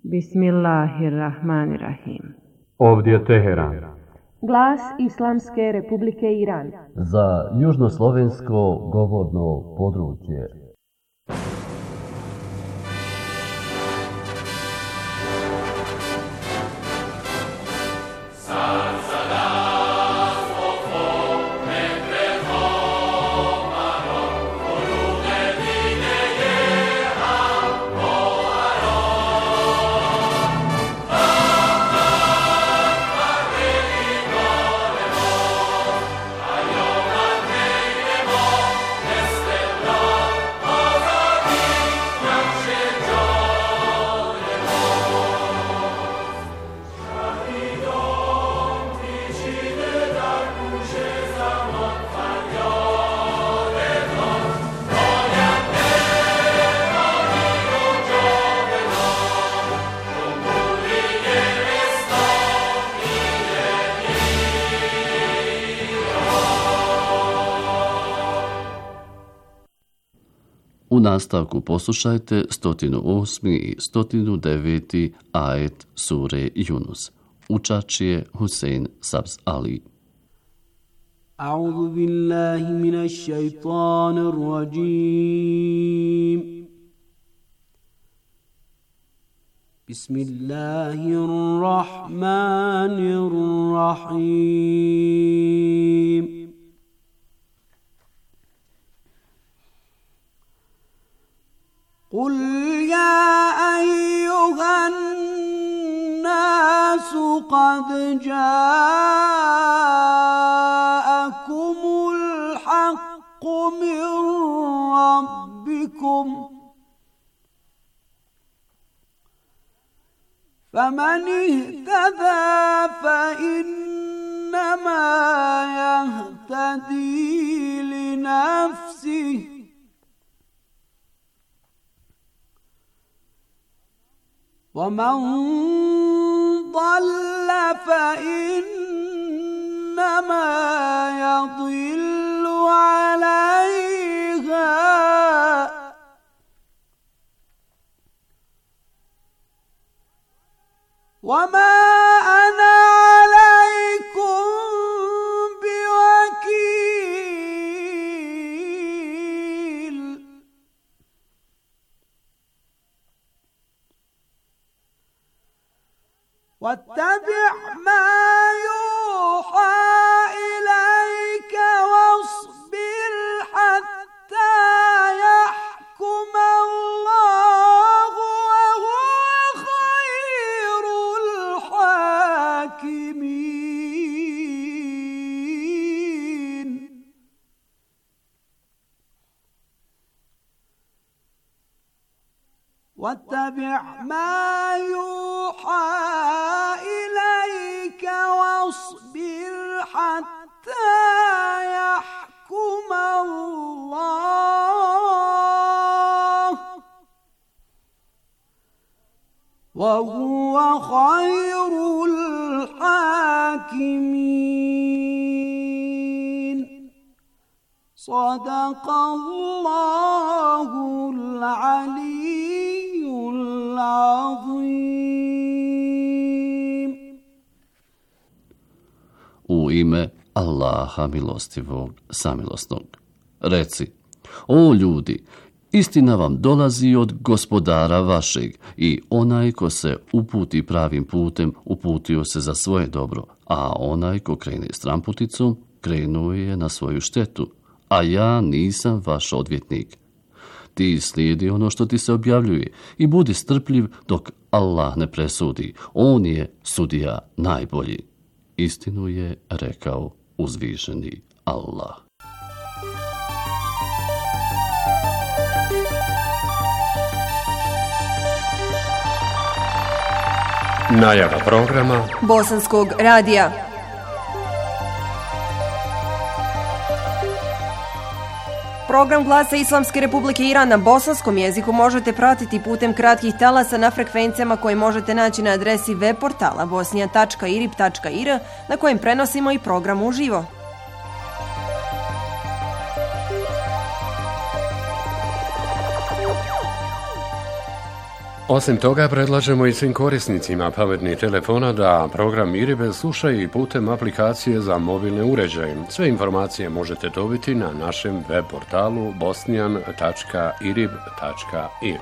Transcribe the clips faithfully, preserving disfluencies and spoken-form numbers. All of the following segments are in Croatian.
Bismillahirrahmanirrahim. Ovdje je Teheran. Glas Islamske Republike Iran. Za južnoslovensko govorno područje. U nastavku poslušajte sto osmi i sto deveti ajet sure Yunus. Učač je Husein Sabz Ali. A'udhu billahi minash shaitanir rajim. Bismillahirrahmanirrahim. قل يا أيها الناس قد جاءكم الحق من ربكم فمن اهتدى فإنما يهتدي لنفسه ومن ضل فإنما يضل عليها وما أنا عليكم بوكيل واتبع ما يوحى إليك واصبر حتى يحكم الله وهو خير الحاكمين واتبع ما يوحى إليك واصبر حتى يحكم الله وهو خير الحاكمين صدق الله العلي العظيم. U ime Allaha milostivog, samilosnog. Reci, o ljudi, istina vam dolazi od gospodara vašeg i onaj ko se uputi pravim putem, uputio se za svoje dobro, a onaj ko krene stramputicom, krenuo je na svoju štetu, a ja nisam vaš odvjetnik. Ti slijedi ono što ti se objavljuje i budi strpljiv dok Allah ne presudi. On je sudija najbolji. Istinu je rekao uzvišeni Allah. Najava programa Bosanskog radija. Program Glasa Islamske Republike Iran na bosanskom jeziku možete pratiti putem kratkih talasa na frekvencijama koje možete naći na adresi web portala bosnija tačka irib tačka ir na kojem prenosimo i program uživo. Osim toga, predlažemo i svim korisnicima pametnih telefona da program IRIB slušaju i putem aplikacije za mobilne uređaje. Sve informacije možete dobiti na našem web portalu bosnijan tačka irib tačka ir.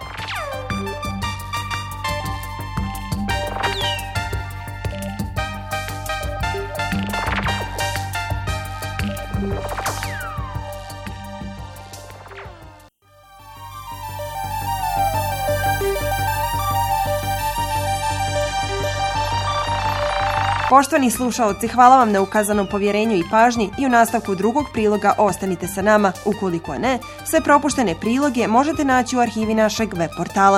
Poštovani slušaoci, hvala vam na ukazanom povjerenju i pažnji i u nastavku drugog priloga ostanite sa nama. Ukoliko ne, sve propuštene priloge možete naći u arhivi našeg web portala.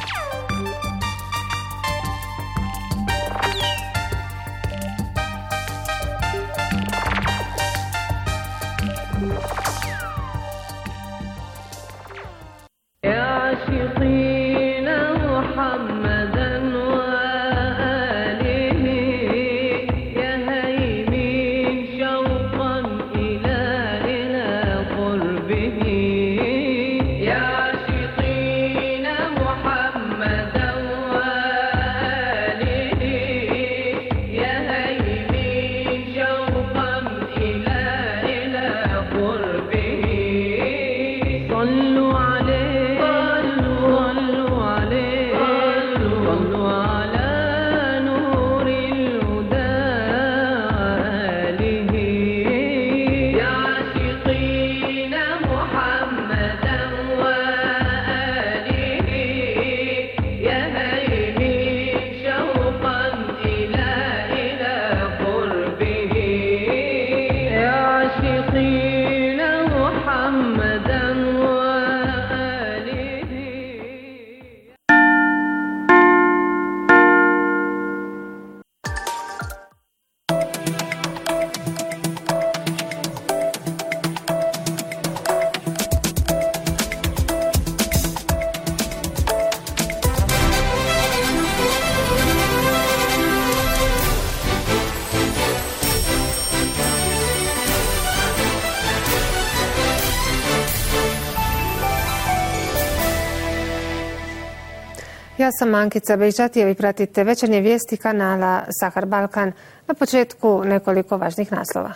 Ja sam Ankica Bejčatija, vi pratite večernje vijesti kanala Sahar Balkan. Na početku nekoliko važnih naslova.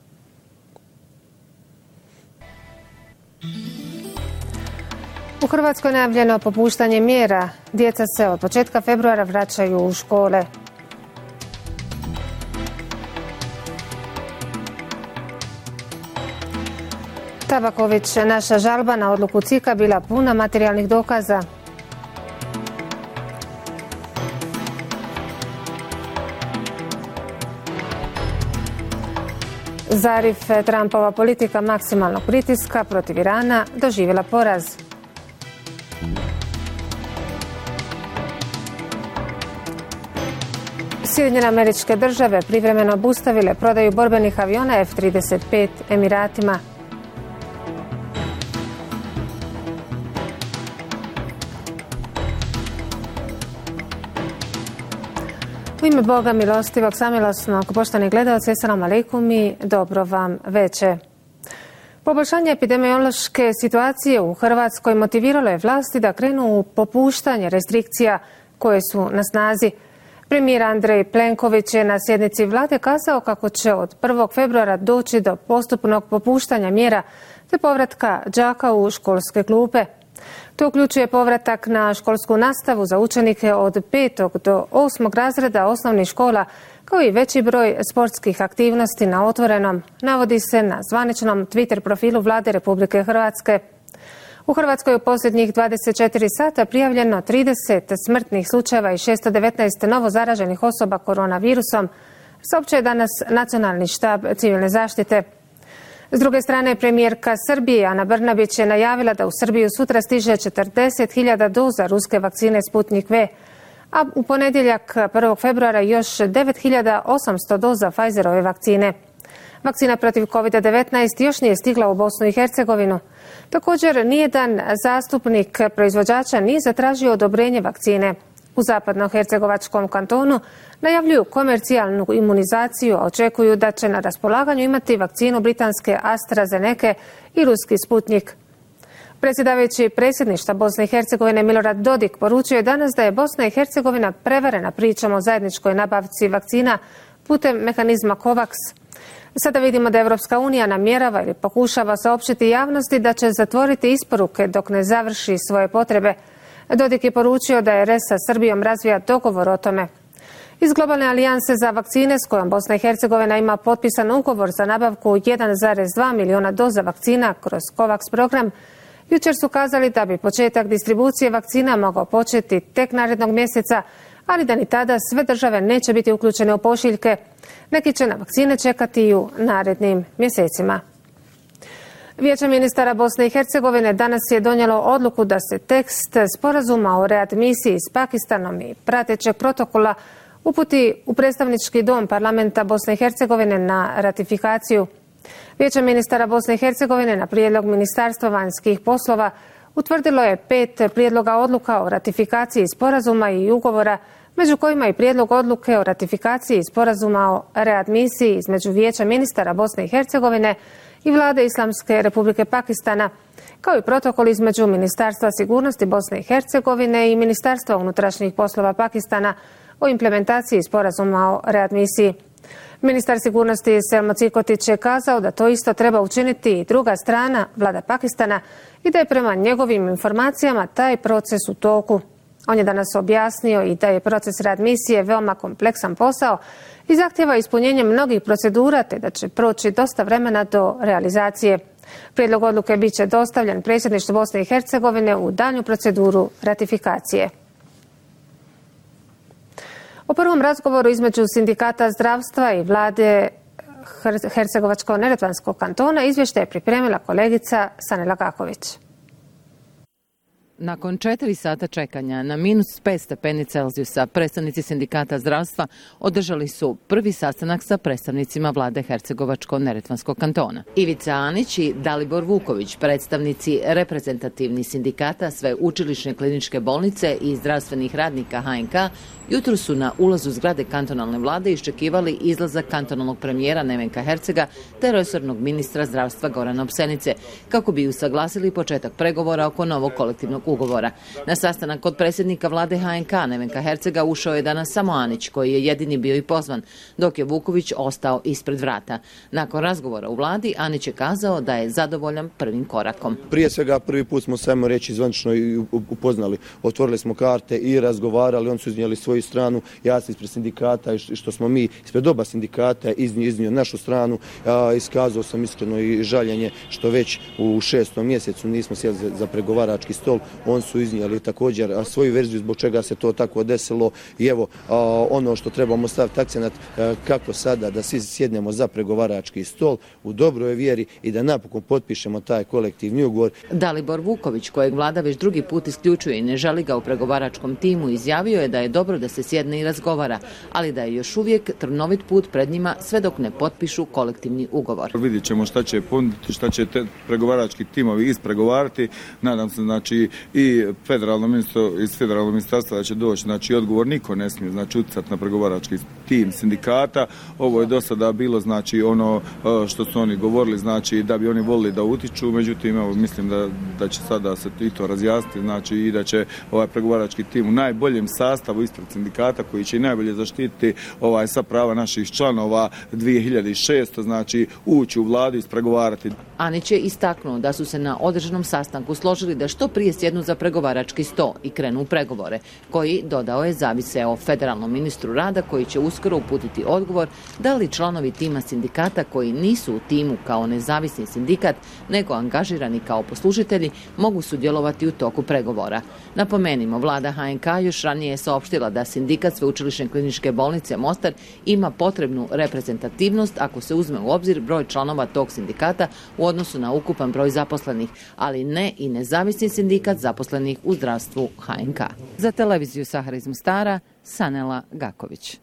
U Hrvatskoj je najavljeno popuštanje mjera. Djeca se od početka februara vraćaju u škole. Tabaković, naša žalba na odluku C I K-a bila puna materijalnih dokaza. Zarif, Trumpova politika maksimalnog pritiska protiv Irana doživjela poraz. Sjedinjene Američke Države privremeno obustavile prodaju borbenih aviona F trideset pet Emiratima. U ime Boga milostivog, samilosnog, poštovani gledalci, assalamu alaikum i dobro vam veče. Poboljšanje epidemiološke situacije u Hrvatskoj motiviralo je vlasti da krenu u popuštanje restrikcija koje su na snazi. Premijer Andrej Plenković je na sjednici vlade kazao kako će od prvog februara doći do postupnog popuštanja mjera te povratka đaka u školske klupe. To uključuje povratak na školsku nastavu za učenike od petog do osmog razreda osnovnih škola, kao i veći broj sportskih aktivnosti na otvorenom, navodi se na zvaničnom Twitter profilu Vlade Republike Hrvatske. U Hrvatskoj u posljednjih dvadeset četiri sata prijavljeno trideset smrtnih slučajeva i šesto devetnaest novo zaraženih osoba koronavirusom, saopćio je danas Nacionalni štab civilne zaštite. S druge strane, premijerka Srbije Ana Brnabić je najavila da u Srbiju sutra stiže četrdeset hiljada doza ruske vakcine Sputnik V, a u ponedjeljak prvog februara još devet hiljada osamsto doza Pfizerove vakcine. Vakcina protiv kovid devetnaest još nije stigla u Bosnu i Hercegovinu. Također, nijedan zastupnik proizvođača nije zatražio odobrenje vakcine. U zapadno-hercegovačkom kantonu najavljuju komercijalnu imunizaciju, a očekuju da će na raspolaganju imati vakcinu britanske AstraZeneca i ruski Sputnik. Predsjedavajući predsjedništva Bosne i Hercegovine Milorad Dodik poručio je danas da je Bosna i Hercegovina prevarena pričom o zajedničkoj nabavci vakcina putem mehanizma COVAX. Sada vidimo da Evropska unija namjerava ili pokušava saopćiti javnosti da će zatvoriti isporuke dok ne završi svoje potrebe. Dodik je poručio da R S sa Srbijom razvija dogovor o tome. Iz globalne alijanse za vakcine s kojom Bosna i Hercegovina ima potpisan ugovor za nabavku jedan zarez dva miliona doza vakcina kroz COVAX program, jučer su kazali da bi početak distribucije vakcina mogao početi tek narednog mjeseca, ali da ni tada sve države neće biti uključene u pošiljke. Neki će na vakcine čekati i u narednim mjesecima. Vijeće ministara Bosne i Hercegovine danas je donijelo odluku da se tekst sporazuma o readmisiji s Pakistanom i pratećeg protokola uputi u predstavnički dom parlamenta Bosne i Hercegovine na ratifikaciju. Vijeće ministara Bosne i Hercegovine na prijedlog Ministarstva vanjskih poslova utvrdilo je pet prijedloga odluka o ratifikaciji sporazuma i ugovora, među kojima i prijedlog odluke o ratifikaciji sporazuma o readmisiji između Vijeća ministara Bosne i Hercegovine i Vlade Islamske Republike Pakistana, kao i protokol između Ministarstva sigurnosti Bosne i Hercegovine i Ministarstva unutrašnjih poslova Pakistana o implementaciji sporazuma o readmisiji. Ministar sigurnosti Selmo Cikotić je kazao da to isto treba učiniti i druga strana, vlada Pakistana, i da je prema njegovim informacijama taj proces u toku. On je danas objasnio i da je proces readmisije veoma kompleksan posao i zahtjeva ispunjenje mnogih procedura, te da će proći dosta vremena do realizacije. Prijedlog odluke bit će dostavljen predsjedništvu Bosne i Hercegovine u daljnju proceduru ratifikacije. O prvom razgovoru između sindikata zdravstva i vlade Hercegovačko-neretvanskog kantona izvještaj je pripremila kolegica Sanela Gaković. Nakon četiri sata čekanja na minus pet stepeni Celzijusa, predstavnici sindikata zdravstva održali su prvi sastanak sa predstavnicima vlade Hercegovačko-neretvanskog kantona. Ivica Anić i Dalibor Vuković, predstavnici reprezentativnih sindikata Sveučilišne kliničke bolnice i zdravstvenih radnika H N K, jutro su na ulazu zgrade kantonalne vlade iščekivali izlazak kantonalnog premijera Nevenka Hercega te resornog ministra zdravstva Gorana Opsenice, kako bi usaglasili početak pregovora oko novog kolektivnog ugovora. Na sastanak kod predsjednika vlade H N K Nevenka Hercega ušao je danas samo Anić, koji je jedini bio i pozvan, dok je Vuković ostao ispred vrata. Nakon razgovora u vladi, Anić je kazao da je zadovoljan prvim korakom. Prije svega prvi put smo samo reći zvanično i upoznali. Otvorili smo karte i razgovarali, oni su iznijeli svoju stranu, ja sam ispred sindikata i što smo mi ispred oba sindikata iznio, iznio našu stranu. Ja iskazao sam iskreno i žaljenje što već u šestom mjesecu nismo sjeli za, za pregovarački stol. On su iznijeli također svoju verziju zbog čega se to tako desilo i evo ono što trebamo staviti akcenat kako sada da svi sjednemo za pregovarački stol u dobroj vjeri i da napokon potpišemo taj kolektivni ugovor. Dalibor Vuković, kojeg vlada već drugi put isključuje i ne želi ga u pregovaračkom timu, izjavio je da je dobro da se sjedne i razgovara, ali da je još uvijek trnovit put pred njima sve dok ne potpišu kolektivni ugovor. Vidjet ćemo šta će ponuditi, šta će te pregovarački timovi ispregovarati. Nadam se znači i federalno ministro iz federalnog ministarstva da će doći znači odgovor, niko ne smije znači utjecati na pregovarački tim sindikata. Ovo je do sada bilo znači ono što su oni govorili znači da bi oni volili da utiču, međutim evo mislim da da će sada se i to razjasniti znači i da će ovaj pregovarački tim u najboljem sastavu ispred sindikata koji će i najbolje zaštititi ovaj sva prava naših članova dvije hiljade šeste znači ući u vladu i ispregovarati. Anić je istaknuo da su se na održanom sastanku složili da što prije sjednu za pregovarački sto i krenu u pregovore, koji, dodao je, zavise o federalnom ministru rada koji će uskoro uputiti odgovor da li članovi tima sindikata koji nisu u timu kao nezavisni sindikat nego angažirani kao poslužitelji mogu sudjelovati u toku pregovora. Napomenimo, vlada H N K još ranije je saopštila da sindikat Sveučilišne kliničke bolnice Mostar ima potrebnu reprezentativnost ako se uzme u obzir broj članova tog sindikata u odnosu na ukupan broj zaposlenih, ali ne i nezavisni sindikat zaposlenih u zdravstvu H N K. Za televiziju Sahara iz Mostara, Sanela Gaković.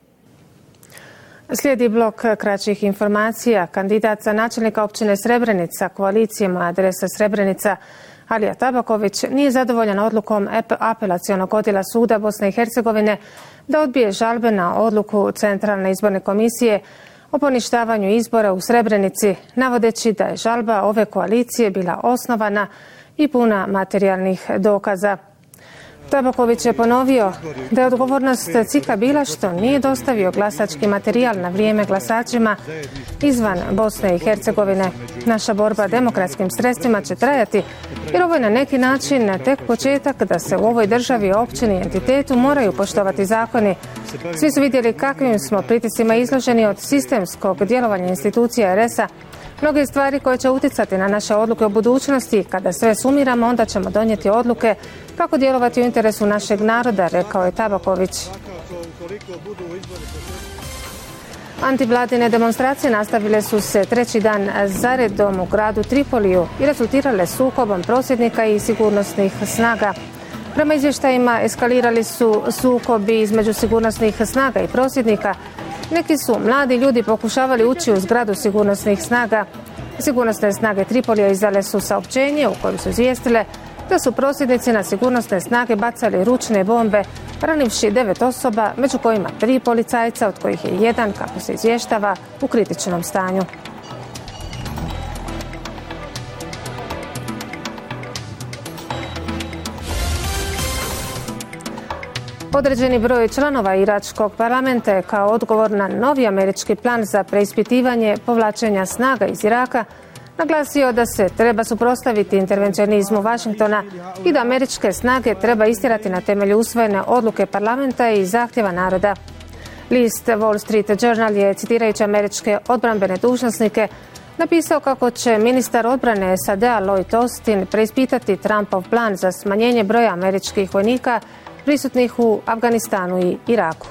Slijedi blok kraćih informacija. Kandidat za načelnika općine Srebrenica koalicijama Adresa Srebrenica Alija Tabaković nije zadovoljan odlukom apelacionog odjela suda Bosne i Hercegovine da odbije žalbe na odluku Centralne izborne komisije o poništavanju izbora u Srebrenici, navodeći da je žalba ove koalicije bila osnovana i puna materijalnih dokaza. Tabaković je ponovio da je odgovornost C I K-a bila što nije dostavio glasački materijal na vrijeme glasačima izvan Bosne i Hercegovine. Naša borba demokratskim sredstvima će trajati jer ovo je na neki način tek početak da se u ovoj državi, općini i entitetu moraju poštovati zakoni. Svi su vidjeli kakvim smo pritiscima izloženi od sistemskog djelovanja institucija R S-a. Mnoge stvari koje će utjecati na naše odluke u budućnosti, kada sve sumiramo, onda ćemo donijeti odluke kako djelovati u interesu našeg naroda, rekao je Tabaković. Antivladine demonstracije nastavile su se treći dan zaredom u gradu Tripoliju i rezultirale sukobom prosvjednika i sigurnosnih snaga. Prema izvještajima eskalirali su sukobi između sigurnosnih snaga i prosvjednika. Neki su mladi ljudi pokušavali ući u zgradu sigurnosnih snaga. Sigurnosne snage Tripolija izdale su saopćenje u kojem su izvijestile da su prosvjednici na sigurnosne snage bacali ručne bombe, ranivši devet osoba, među kojima tri policajca, od kojih je jedan, kako se izvještava, u kritičnom stanju. Određeni broj članova iračkog parlamenta je kao odgovor na novi američki plan za preispitivanje povlačenja snaga iz Iraka naglasio da se treba suprotstaviti intervencionizmu Vašingtona i da američke snage treba istjerati na temelju usvojene odluke parlamenta i zahtjeva naroda. List Wall Street Journal je, citirajući američke odbrambene dužnosnike, napisao kako će ministar odbrane S A D-a Lloyd Austin preispitati Trumpov plan za smanjenje broja američkih vojnika prisutnih u Afganistanu i Iraku.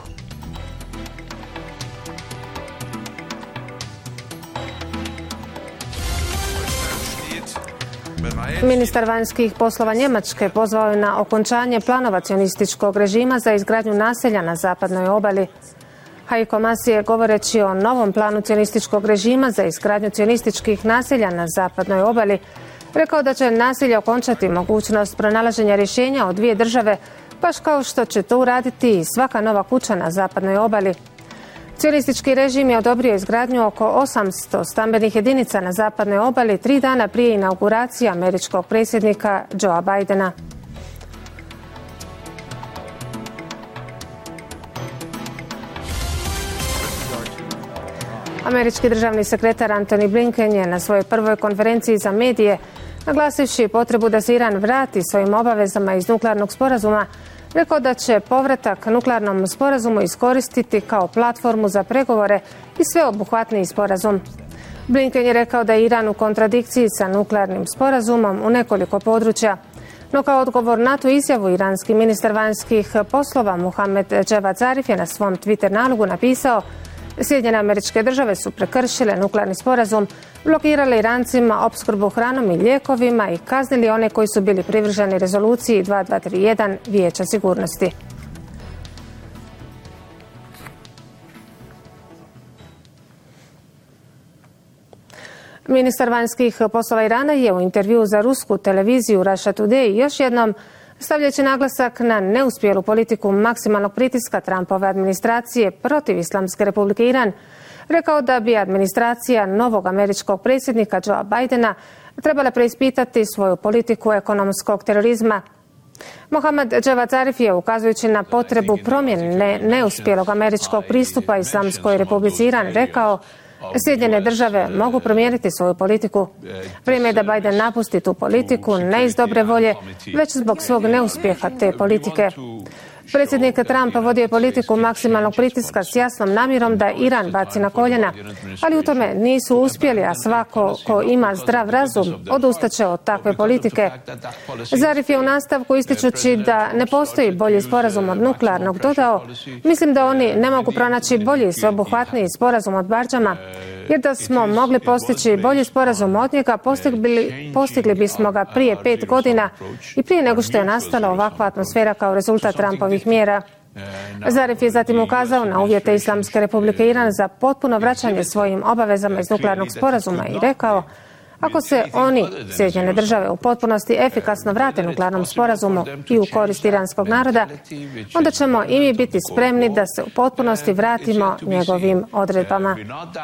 Ministar vanjskih poslova Njemačke pozvao je na okončanje planova cionističkog režima za izgradnju naselja na zapadnoj obali. Heiko Maas je, govoreći o novom planu cionističkog režima za izgradnju cionističkih naselja na zapadnoj obali, rekao da će naselje okončati mogućnost pronalaženja rješenja od dvije države, baš kao što će to uraditi i svaka nova kuća na zapadnoj obali. Cionistički režim je odobrio izgradnju oko osamsto stambenih jedinica na zapadnoj obali tri dana prije inauguracije američkog predsjednika Joea Bidena. Američki državni sekretar Antony Blinken je na svojoj prvoj konferenciji za medije, naglasivši potrebu da se Iran vrati svojim obavezama iz nuklearnog sporazuma, rekao da će povratak nuklearnom sporazumu iskoristiti kao platformu za pregovore i sveobuhvatniji sporazum. Blinken je rekao da je Iran u kontradikciji sa nuklearnim sporazumom u nekoliko područja. No kao odgovor na tu izjavu, iranski ministar vanjskih poslova Mohamed Javad Zarif je na svom Twitter nalogu napisao: Sjedinjene Američke Države su prekršile nuklearni sporazum, blokirale Irancima opskrbu hranom i lijekovima i kaznili one koji su bili privrženi rezoluciji dva dva tri jedan Vijeća sigurnosti. Ministar vanjskih poslova Irana je u intervjuu za rusku televiziju Russia Today još jednom, stavljajući naglasak na neuspjelu politiku maksimalnog pritiska Trumpove administracije protiv Islamske Republike Iran, rekao da bi administracija novog američkog predsjednika Joea Bidena trebala preispitati svoju politiku ekonomskog terorizma. Mohamed Javad Zarif je, ukazujući na potrebu promjene neuspjelog američkog pristupa Islamskoj Republici Iran, rekao: Sjedinjene države mogu promijeniti svoju politiku. Vrijeme je da Biden napusti tu politiku, ne iz dobre volje, već zbog svog neuspjeha te politike. Predsjednik Trump vodio je politiku maksimalnog pritiska s jasnom namjerom da Iran baci na koljena, ali u tome nisu uspjeli, a svako ko ima zdrav razum odustaće od takve politike. Zarif je u nastavku, ističući da ne postoji bolji sporazum od nuklearnog, dodao: Mislim da oni ne mogu pronaći bolji i sveobuhvatniji sporazum od Bardžama, jer da smo mogli postići bolji sporazum od njega, postigli, postigli bismo ga prije pet godina i prije nego što je nastala ovakva atmosfera kao rezultat Trumpovih mjera. Zarif je zatim ukazao na uvjete Islamske Republike Iran za potpuno vraćanje svojim obavezama iz nuklearnog sporazuma i rekao: Ako se oni, Sjedinjene države, u potpunosti efikasno vrate nuklearnom sporazumu i u korist iranskog naroda, onda ćemo i mi biti spremni da se u potpunosti vratimo njegovim odredbama.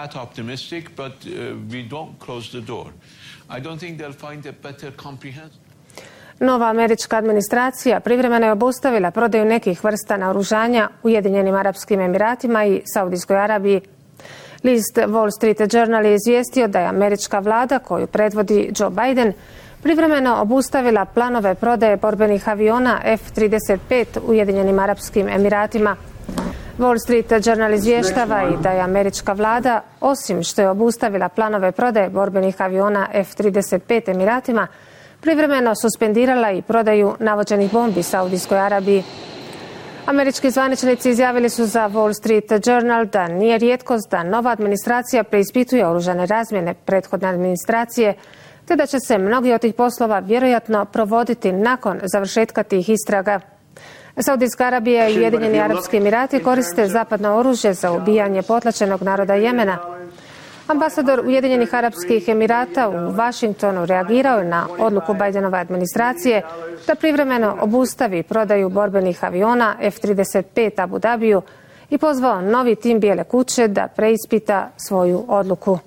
Nova američka administracija privremeno je obustavila prodaju nekih vrsta naoružanja Ujedinjenim Arapskim Emiratima i Saudijskoj Arabiji. List Wall Street Journal je izvijestio da je američka vlada, koju predvodi Joe Biden, privremeno obustavila planove prodaje borbenih aviona F trideset pet Ujedinjenim Arapskim Emiratima. Wall Street Journal izvještava i da je američka vlada, osim što je obustavila planove prodaje borbenih aviona F trideset pet Emiratima, privremeno suspendirala i prodaju navođenih bombi Saudijskoj Arabiji. Američki zvaničnici izjavili su za Wall Street Journal da nije rijetkost da nova administracija preispituje oružane razmjene prethodne administracije, te da će se mnogi od tih poslova vjerojatno provoditi nakon završetka tih istraga. Saudijska Arabija i Ujedinjeni Arapski Emirati koriste zapadno oružje za ubijanje potlačenog naroda Jemena. Ambasador Ujedinjenih Arapskih Emirata u Washingtonu reagirao je na odluku Bidenove administracije da privremeno obustavi prodaju borbenih aviona F trideset pet Abu Dhabiju i pozvao novi tim Bijele kuće da preispita svoju odluku.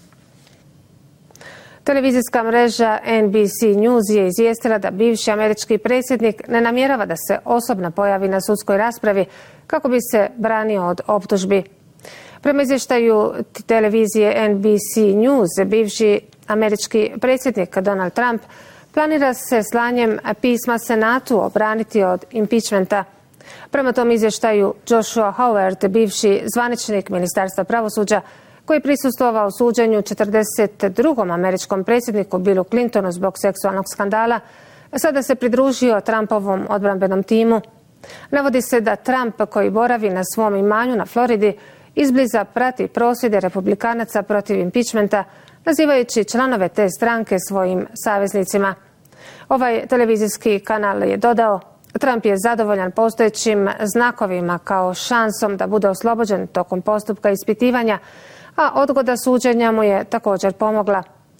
Televizijska mreža N B C News je izvijestila da bivši američki predsjednik ne namjerava da se osobno pojavi na sudskoj raspravi kako bi se branio od optužbi. Prema izvještaju televizije N B C News, bivši američki predsjednik Donald Trump planira se slanjem pisma Senatu obraniti od impeachmenta. Prema tom izvještaju Joshua Howard, bivši zvaničnik Ministarstva pravosuđa, koji je prisustvovao suđenju četrdeset drugom američkom predsjedniku Billu Clintonu zbog seksualnog skandala, sada se pridružio Trumpovom odbrambenom timu. Navodi se da Trump, koji boravi na svom imanju na Floridi, izbliza prati prosvjede republikanaca protiv impeachmenta, nazivajući članove te stranke svojim saveznicima. Ovaj televizijski kanal je dodao: Trump je zadovoljan postojećim znakovima kao šansom da bude oslobođen tokom postupka ispitivanja, a odgoda suđenja mu je također pomogla.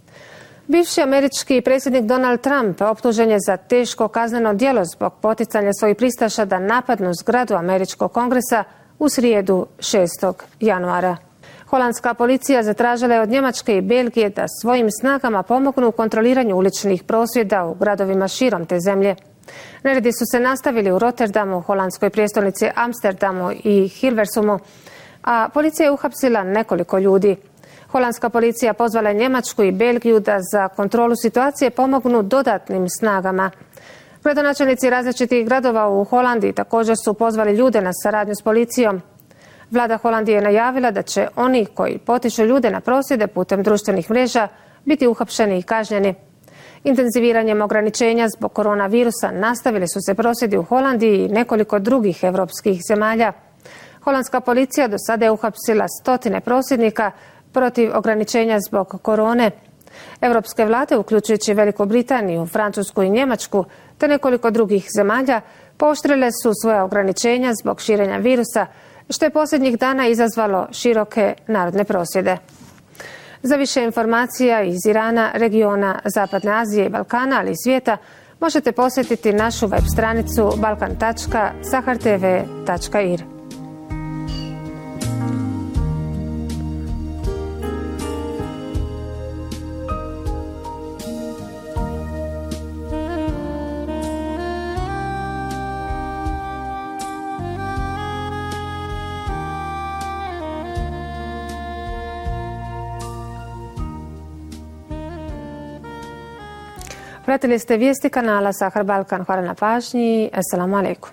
Bivši američki predsjednik Donald Trump optužen je za teško kazneno djelo zbog poticanja svojih pristaša da napadnu zgradu američkog kongresa u srijedu šestog januara. Holandska policija zatražila je od Njemačke i Belgije da svojim snagama pomognu u kontroliranju uličnih prosvjeda u gradovima širom te zemlje. Neredi su se nastavili u Rotterdamu, holandskoj prijestolnici Amsterdamu i Hilversumu, a policija je uhapsila nekoliko ljudi. Holandska policija pozvala je Njemačku i Belgiju da za kontrolu situacije pomognu dodatnim snagama. Gradonačelnici različitih gradova u Holandiji također su pozvali ljude na saradnju s policijom. Vlada Holandije je najavila da će oni koji potiču ljude na prosvjede putem društvenih mreža biti uhapšeni i kažnjeni. Intenziviranjem ograničenja zbog koronavirusa nastavili su se prosvjedi u Holandiji i nekoliko drugih europskih zemalja. Holandska policija do sada je uhapsila stotine prosvjednika protiv ograničenja zbog korone. Europske vlade, uključujući Veliku Britaniju, Francusku i Njemačku, te nekoliko drugih zemalja, pooštrile su svoja ograničenja zbog širenja virusa, što je posljednjih dana izazvalo široke narodne prosvjede. Za više informacija iz Irana, regiona Zapadne Azije i Balkana, ali i svijeta, možete posjetiti našu web stranicu balkan tačka sahar t v tačka i r. Pratili ste vijesti kanala Sahar Balkan. Hvala na pažnji. Assalamu alaikum.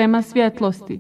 prema svjetlosti.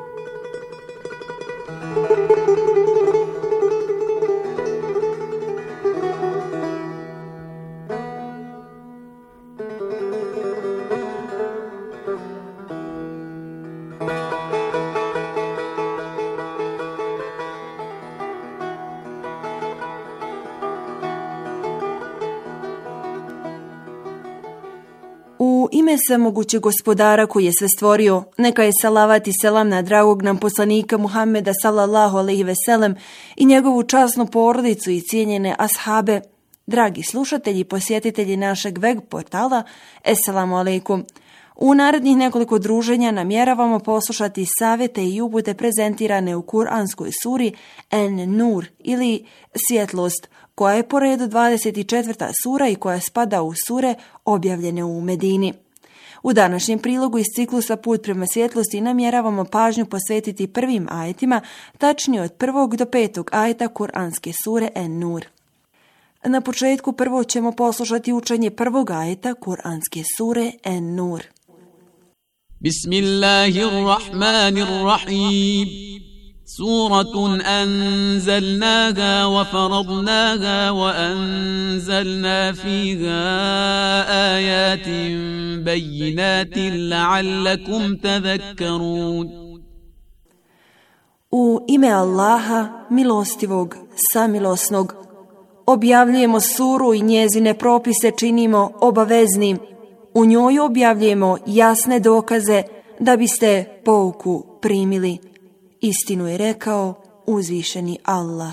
U ime svemogućeg gospodara koji je sve stvorio, neka je salavat i selam na dragog nam poslanika Muhammeda sallallahu alejhi ve sellem i njegovu časnu porodicu i cijenjene ashabe. Dragi slušatelji i posjetitelji našeg web portala, Esselamu alejkum. U narednih nekoliko druženja namjeravamo poslušati savjete i upute prezentirane u Kur'anskoj suri En-Nur ili Svjetlost, koja je po redu dvadeset četvrta sura i koja spada u sure objavljene u Medini. U današnjem prilogu iz ciklusa Put prema svjetlosti namjeravamo pažnju posvetiti prvim ajetima, tačnije od prvog do petog ajeta Kur'anske sure En-Nur. Na početku prvo ćemo poslušati učenje prvog ajeta Kur'anske sure En-Nur. Bismillahirrahmanirrahim. Suratun anzalnaha wa faradnaha wa anzalna fiha ayatin bayyinatin la'allakum tadhakkarun. U ime Allaha, milostivog, samilosnog, objavljujemo suru i njezine propise činimo obaveznim. U njoj objavljujemo jasne dokaze da biste pouku primili. Istinu je rekao uzvišeni Allah.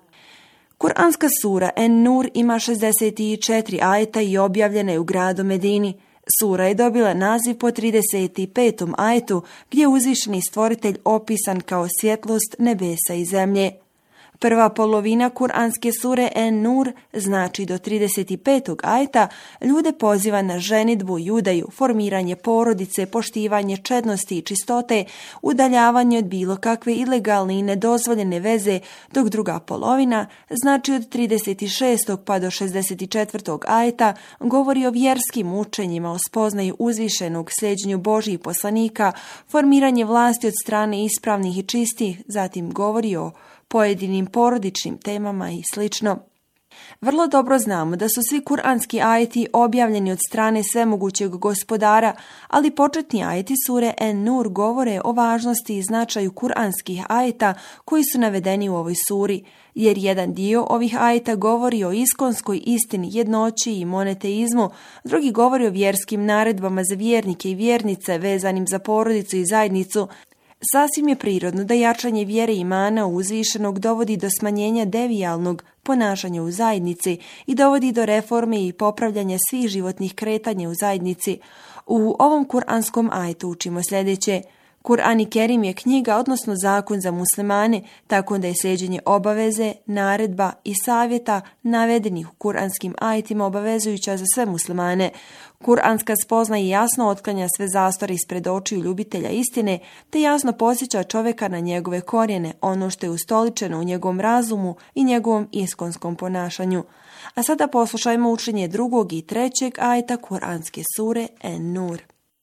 Kur'anska sura En-Nur ima šezdeset četiri ajeta i objavljena je u gradu Medini. Sura je dobila naziv po trideset petom ajetu gdje je uzvišeni stvoritelj opisan kao svjetlost nebesa i zemlje. Prva polovina Kur'anske sure En-Nur, znači do trideset petog ajeta, ljude poziva na ženidbu i udaju, formiranje porodice, poštivanje čednosti i čistote, udaljavanje od bilo kakve ilegalne i nedozvoljene veze, dok druga polovina, znači od trideset šestog pa do šezdeset četvrtog ajeta, govori o vjerskim učenjima, o spoznaju uzvišenog, sljeđenju Božjih poslanika, formiranje vlasti od strane ispravnih i čistih, zatim govori o pojedinim porodičnim temama i slično. Vrlo dobro znamo da su svi kuranski ajeti objavljeni od strane svemogućeg gospodara, ali početni ajeti sure En-Nur govore o važnosti i značaju kuranskih ajeta koji su navedeni u ovoj suri, jer jedan dio ovih ajeta govori o iskonskoj istini, jednoći i monoteizmu, drugi govori o vjerskim naredbama za vjernike i vjernice vezanim za porodicu i zajednicu. Sasvim je prirodno da jačanje vjere i imana uzvišenog dovodi do smanjenja devijalnog ponašanja u zajednici i dovodi do reforme i popravljanja svih životnih kretanja u zajednici. U ovom kuranskom ajetu učimo sljedeće. Kur'an Kerim je knjiga, odnosno zakon za muslimane, tako da je sljeđenje obaveze, naredba i savjeta navedenih u kuranskim ajetima obavezujuća za sve muslimane. Kur'anska spoznaja jasno otklanja sve zastore ispred očiju ljubitelja istine, te jasno podsjeća čovjeka na njegove korijene, ono što je ustoličeno u njegovom razumu i njegovom iskonskom ponašanju. A sada poslušajmo učenje drugog i trećeg ajeta Kur'anske sure En-Nur.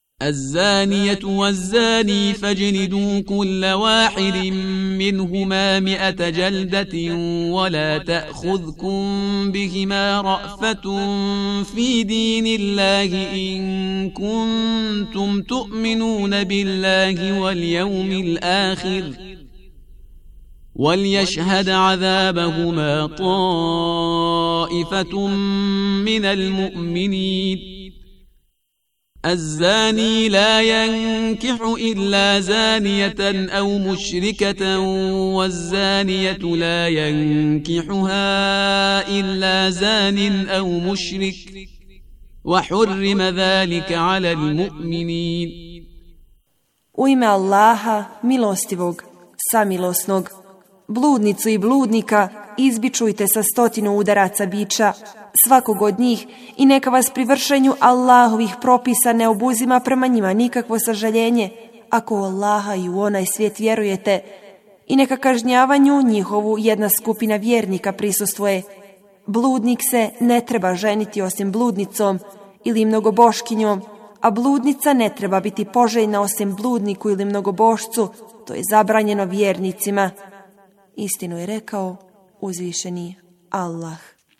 الزانية والزاني فاجلدوا كل واحد منهما مئة جلدة ولا تأخذكم بهما رأفة في دين الله إن كنتم تؤمنون بالله واليوم الآخر وليشهد عذابهما طائفة من المؤمنين الزاني لا ينكح إلا زانية أو مشركة والزانية لا ينكحها إلا زان أو مشرك وحرم ذلك على المؤمنين. U ime Allaha, milostivog, samilosnog, bludnicu i bludnika izbičujte sa stotinu udaraca biča, svakog od njih, i neka vas pri vršenju Allahovih propisa ne obuzima prema njima nikakvo sažaljenje, ako u Allaha i u onaj svijet vjerujete, i neka kažnjavanju njihovu jedna skupina vjernika prisustvuje. Bludnik se ne treba ženiti osim bludnicom ili mnogoboškinjom, a bludnica ne treba biti poželjna osim bludniku ili mnogobošcu, to je zabranjeno vjernicima. Istinu je rekao uzvišeni Allah.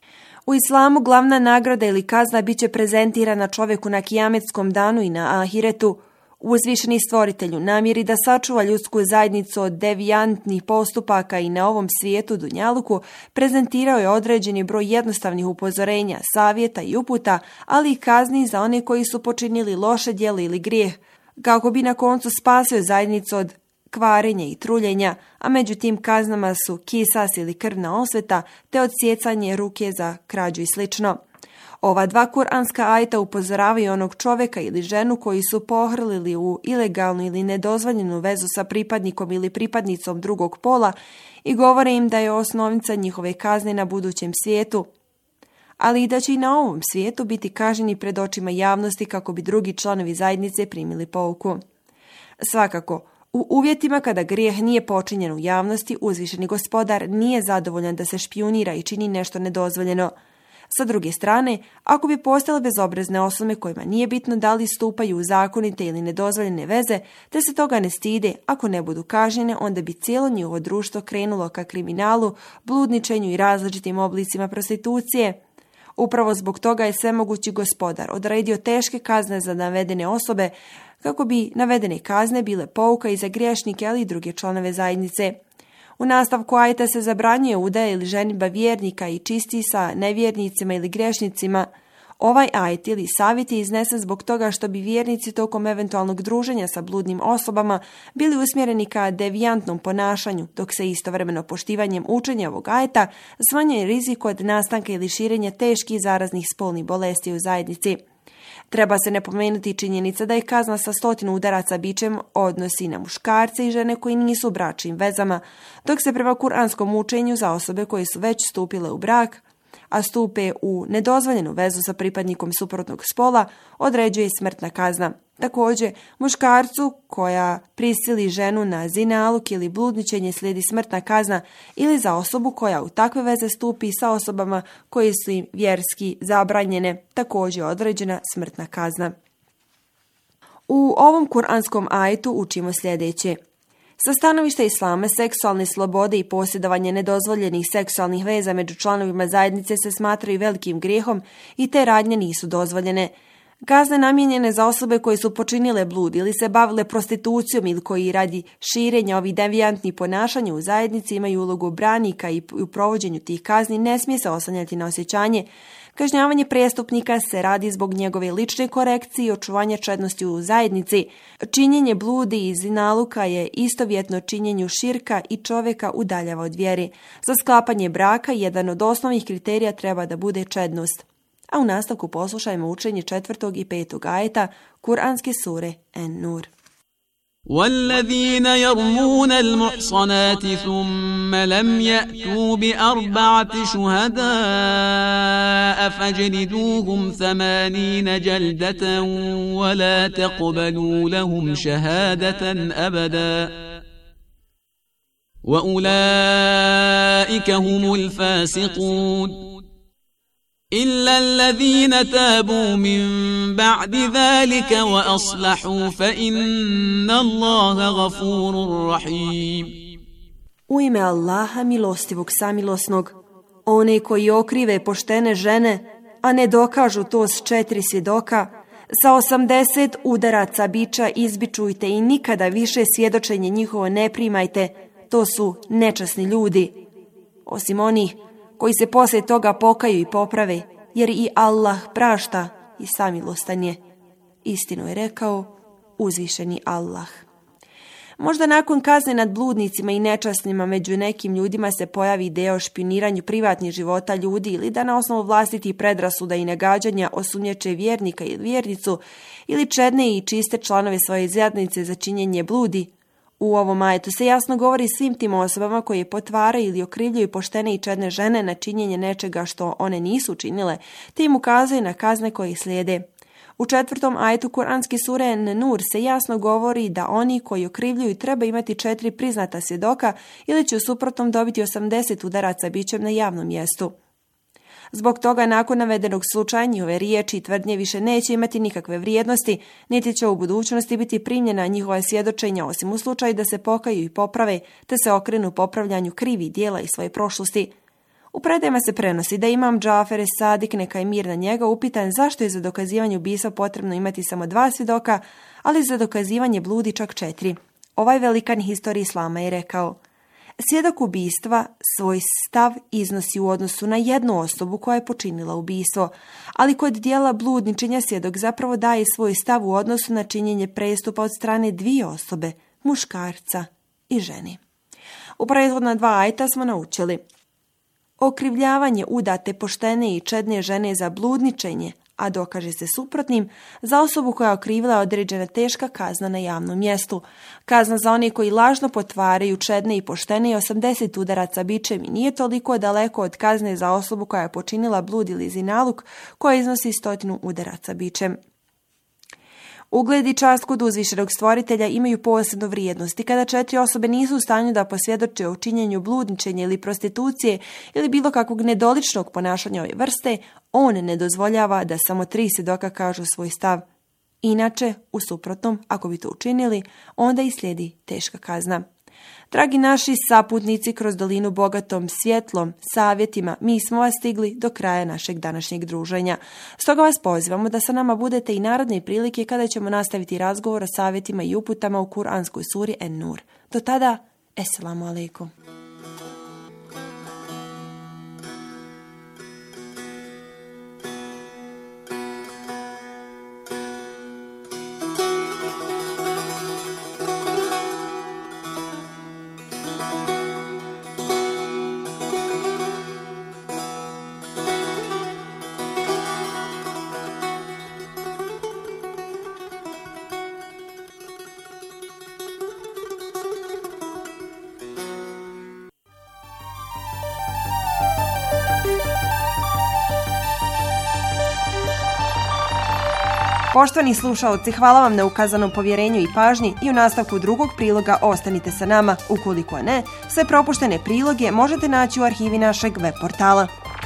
U islamu glavna nagrada ili kazna bit će prezentirana čovjeku na kijametskom danu i na ahiretu. Uzvišeni stvoritelju namjeri da sačuva ljudsku zajednicu od devijantnih postupaka i na ovom svijetu dunjaluku prezentirao je određeni broj jednostavnih upozorenja, savjeta i uputa, ali i kazni za one koji su počinili loše djelo ili grijeh, kako bi na koncu spasio zajednicu od kvarenja i truljenja, a među tim kaznama su kisas ili krvna osveta, te odsjecanje ruke za krađu i slično. Ova dva kuranska ajeta upozoravaju onog čovjeka ili ženu koji su pohrlili u ilegalnu ili nedozvoljenu vezu sa pripadnikom ili pripadnicom drugog pola i govore im da je osnovnica njihove kazne na budućem svijetu, ali i da će i na ovom svijetu biti kažnjeni pred očima javnosti kako bi drugi članovi zajednice primili pouku. Svakako, u uvjetima kada grijeh nije počinjen u javnosti, uzvišeni gospodar nije zadovoljan da se špijunira i čini nešto nedozvoljeno. Sa druge strane, ako bi postojale bezobrazne osobe kojima nije bitno da li stupaju u zakonite ili nedozvoljene veze, te se toga ne stide, ako ne budu kažnjene, onda bi cijelo njihovo društvo krenulo ka kriminalu, bludničenju i različitim oblicima prostitucije. Upravo zbog toga je svemogući gospodar odredio teške kazne za navedene osobe, kako bi navedene kazne bile pouka i za griješnike, ali i druge članove zajednice. U nastavku ajeta se zabranjuje udaja ili ženidba vjernika i čisti sa nevjernicima ili grešnicima. Ovaj ajet ili savjet je iznesen zbog toga što bi vjernici tokom eventualnog druženja sa bludnim osobama bili usmjereni ka devijantnom ponašanju, dok se istovremeno poštivanjem učenja ovog ajeta smanjuje rizik od nastanka ili širenja teških zaraznih spolnih bolesti u zajednici. Treba se napomenuti činjenica da je kazna sa stotinu udaraca bičem odnosi na muškarce i žene koji nisu u bračnim vezama, dok se prema kuranskom učenju za osobe koje su već stupile u brak, a stupe u nedozvoljenu vezu sa pripadnikom suprotnog spola, određuje smrtna kazna. Također, muškarcu koja prisili ženu na zinaluk ili bludničenje slijedi smrtna kazna ili za osobu koja u takve veze stupi sa osobama koje su im vjerski zabranjene, također određena smrtna kazna. U ovom kuranskom ajetu učimo sljedeće. Sa stanovišta islama, seksualne slobode i posjedovanje nedozvoljenih seksualnih veza među članovima zajednice se smatraju velikim grijehom i te radnje nisu dozvoljene. Kazne namijenjene za osobe koje su počinile blud ili se bavile prostitucijom ili koji radi širenja ovih devijantnih ponašanja u zajednici imaju ulogu branika i u provođenju tih kazni ne smije se oslanjati na osjećanje. Kažnjavanje prestupnika se radi zbog njegove lične korekcije i očuvanja čednosti u zajednici. Činjenje bludi i zinaluka je istovjetno činjenju širka i čovjeka udaljava od vjeri. Za sklapanje braka jedan od osnovnih kriterija treba da bude čednost. A u nastavku poslušajmo učenje četvrtog i petog ajeta kuranske sure En-Nur. والذين يرمون المحصنات ثم لم يأتوا بأربعة شهداء فاجلدوهم ثمانين جلدة ولا تقبلوا لهم شهادة أبدا وأولئك هم الفاسقون إلا الذين تابوا من بعد ذلك وأصلحوا فإن الله غفور رحيم. U ime Allaha milostivog samilosnog, one koji okrive poštene žene, a ne dokažu to s četiri svjedoka, sa osamdeset udaraca biča izbičujte i nikada više svjedočenje njihovo ne primajte, to su nečasni ljudi. Osim onih koji se poslije toga pokaju i poprave, jer i Allah prašta i samilostan je. Istinu je rekao uzvišeni Allah. Možda nakon kazne nad bludnicima i nečasnima među nekim ljudima se pojavi ideja o špijuniranju privatnih života ljudi ili da na osnovu vlastitih predrasuda i nagađanja osumnjiče vjernika ili vjernicu ili čedne i čiste članove svoje zajednice za činjenje bludi. U ovom ajetu se jasno govori svim tim osobama koje potvaraju ili okrivljuju poštene i čedne žene na činjenje nečega što one nisu činile, te im ukazuje na kazne koje ih slijede. U četvrtom ajetu kuranske sure En-Nur se jasno govori da oni koji okrivljuju treba imati četiri priznata svjedoka ili će u suprotnom dobiti osamdeset udaraca bičem na javnom mjestu. Zbog toga, nakon navedenog slučaja, njihove riječi i tvrdnje više neće imati nikakve vrijednosti, niti će u budućnosti biti primljena njihova svjedočenja, osim u slučaju da se pokaju i poprave, te se okrenu popravljanju krivih dijela iz svoje prošlosti. U predajama se prenosi da imam Džafer Sadik, neka je mir na njega, upitan zašto je za dokazivanje ubistva potrebno imati samo dva svjedoka, ali za dokazivanje bludi čak četiri. Ovaj velikan historiji islama je rekao: svjedok ubistva svoj stav iznosi u odnosu na jednu osobu koja je počinila ubistvo, ali kod dijela bludničenja svjedok zapravo daje svoj stav u odnosu na činjenje prestupa od strane dvije osobe, muškarca i žene. U prethodna dva ajeta smo naučili: okrivljavanje udate poštene i čedne žene za bludničenje, a dokaže se suprotnim, za osobu koja je okrivila određena teška kazna na javnom mjestu. Kazna za one koji lažno potvaraju čedne i poštene je osamdeset udaraca bičem i nije toliko daleko od kazne za osobu koja je počinila blud ili zinaluk, koja iznosi stotinu udaraca bičem. Ugled i čast kod uzvišenog stvoritelja imaju posebnu vrijednost i kada četiri osobe nisu u stanju da posvjedoče o činjenju bludničenja ili prostitucije ili bilo kakvog nedoličnog ponašanja ove vrste, on ne dozvoljava da samo tri svjedoka kažu svoj stav. Inače, u suprotnom, ako bi to učinili, onda i slijedi teška kazna. Dragi naši saputnici kroz dolinu bogatom svjetlom, savjetima, mi smo vas stigli do kraja našeg današnjeg druženja. Stoga vas pozivamo da sa nama budete i narodne prilike kada ćemo nastaviti razgovor o savjetima i uputama u Kur'anskoj suri En-Nur. Do tada, Esselamu alaikum. Poštovani slušaoci, hvala vam na ukazanom povjerenju i pažnji i u nastavku drugog priloga ostanite sa nama. Ukoliko ne, sve propuštene priloge možete naći u arhivi našeg web portala.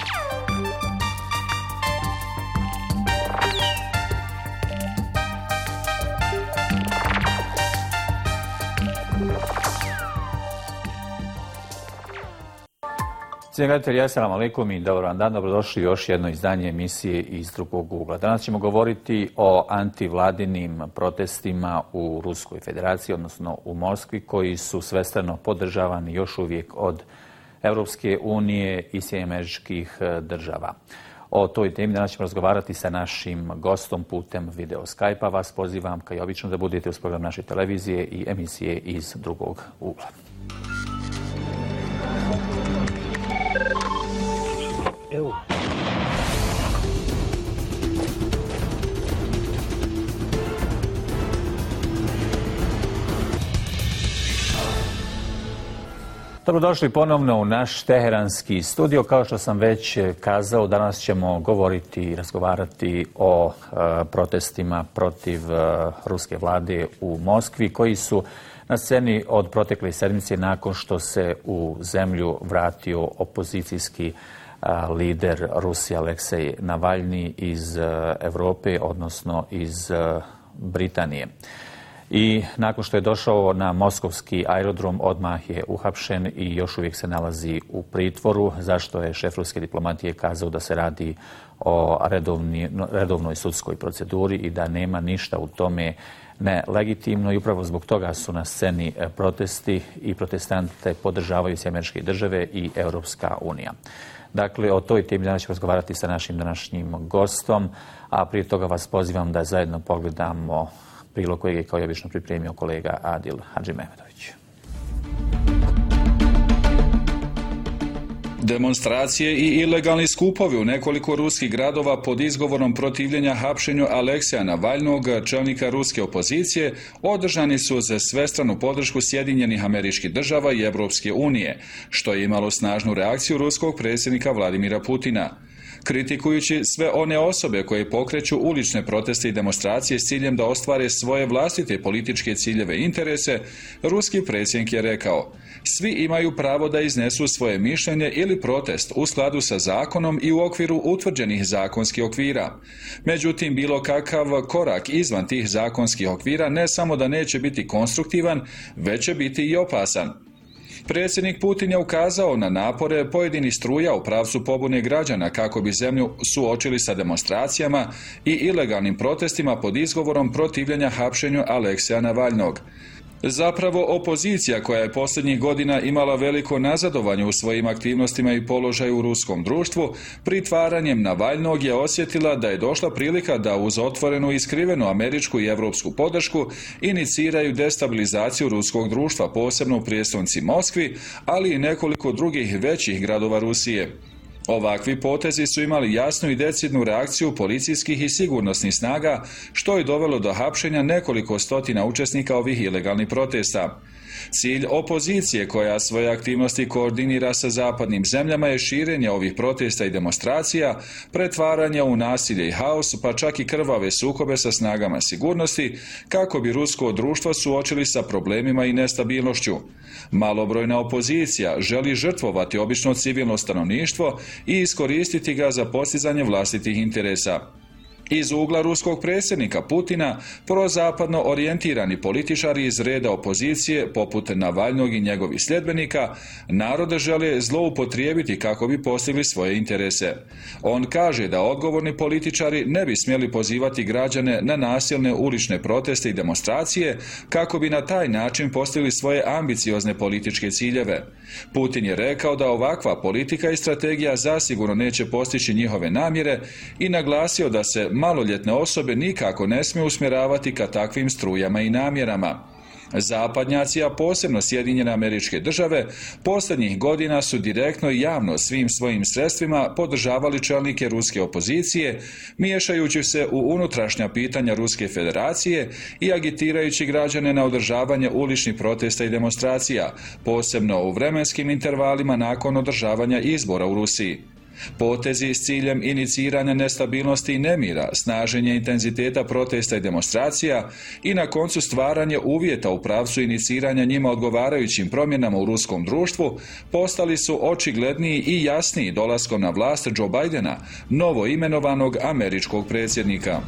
Cijenjeni gledatelji, assalamu alaikum i dobar vam dan, dobrodošli u još jedno izdanje emisije iz drugog ugla. Danas ćemo govoriti o antivladinim protestima u Ruskoj federaciji, odnosno u Moskvi, koji su svestrano podržavani još uvijek od Europske unije i Sjedinjenih Američkih Država. O toj temi danas ćemo razgovarati sa našim gostom putem video Skype-a. Vas pozivam, kao i obično, da budete uz program naše televizije i emisije iz drugog ugla. Evo. Dobrodošli ponovno u naš teheranski studio. Kao što sam već kazao, danas ćemo govoriti i razgovarati o e, protestima protiv e, ruske vlade u Moskvi, koji su na sceni od protekle sedmice nakon što se u zemlju vratio opozicijski lider Rusije Aleksej Navalni iz Europe, odnosno iz Britanije. I nakon što je došao na moskovski aerodrom, odmah je uhapšen i još uvijek se nalazi u pritvoru, zašto je šef ruske diplomatije kazao da se radi o redovni, redovnoj sudskoj proceduri i da nema ništa u tome nelegitimno, i upravo zbog toga su na sceni protesti i protestante podržavaju Sjedinjene Američke Države i Europska unija. Dakle, o toj temi danas ćemo razgovarati sa našim današnjim gostom, a prije toga vas pozivam da zajedno pogledamo prilog kojeg je kao i obično pripremio kolega Adil Hadžimehmedović. Demonstracije i ilegalni skupovi u nekoliko ruskih gradova pod izgovorom protivljenja hapšenju Alekseja Navalnog, čelnika ruske opozicije, održani su za svestranu podršku Sjedinjenih Američkih Država i Europske unije, što je imalo snažnu reakciju ruskog predsjednika Vladimira Putina. Kritikujući sve one osobe koje pokreću ulične proteste i demonstracije s ciljem da ostvare svoje vlastite političke ciljeve i interese, ruski predsjednik je rekao: svi imaju pravo da iznesu svoje mišljenje ili protest u skladu sa zakonom i u okviru utvrđenih zakonskih okvira. Međutim, bilo kakav korak izvan tih zakonskih okvira ne samo da neće biti konstruktivan, već će biti i opasan. Predsjednik Putin je ukazao na napore pojedinih struja u pravcu pobune građana kako bi zemlju suočili sa demonstracijama i ilegalnim protestima pod izgovorom protivljenja hapšenju Aleksija Navalnog. Zapravo, opozicija koja je posljednjih godina imala veliko nazadovanje u svojim aktivnostima i položaju u ruskom društvu, pritvaranjem Navalnog je osjetila da je došla prilika da uz otvorenu i skrivenu američku i evropsku podršku iniciraju destabilizaciju ruskog društva, posebno u prijestolnici Moskvi, ali i nekoliko drugih većih gradova Rusije. Ovakvi potezi su imali jasnu i decidnu reakciju policijskih i sigurnosnih snaga, što je dovelo do hapšenja nekoliko stotina učesnika ovih ilegalnih protesta. Cilj opozicije, koja svoje aktivnosti koordinira sa zapadnim zemljama, je širenje ovih protesta i demonstracija, pretvaranje u nasilje i haos, pa čak i krvave sukobe sa snagama sigurnosti, kako bi rusko društvo suočili sa problemima i nestabilnošću. Malobrojna opozicija želi žrtvovati obično civilno stanovništvo i iskoristiti ga za postizanje vlastitih interesa. Iz ugla ruskog predsjednika Putina, prozapadno orijentirani političari iz reda opozicije, poput Navalnog i njegovih sljedbenika, narode žele zloupotrijebiti kako bi postigli svoje interese. On kaže da odgovorni političari ne bi smjeli pozivati građane na nasilne ulične proteste i demonstracije kako bi na taj način postigli svoje ambiciozne političke ciljeve. Putin je rekao da ovakva politika i strategija zasigurno neće postići njihove namjere i naglasio da se maloljetne osobe nikako ne smiju usmjeravati ka takvim strujama i namjerama. Zapadnjaci, a posebno Sjedinjene Američke Države, posljednjih godina su direktno i javno svim svojim sredstvima podržavali čelnike ruske opozicije, miješajući se u unutrašnja pitanja Ruske federacije i agitirajući građane na održavanje uličnih protesta i demonstracija, posebno u vremenskim intervalima nakon održavanja izbora u Rusiji. Potezi s ciljem iniciranja nestabilnosti i nemira, snaženje intenziteta protesta i demonstracija i na koncu stvaranje uvjeta u pravcu iniciranja njima odgovarajućim promjenama u ruskom društvu postali su očigledniji i jasniji dolaskom na vlast Joe Bidena, novo imenovanog američkog predsjednika.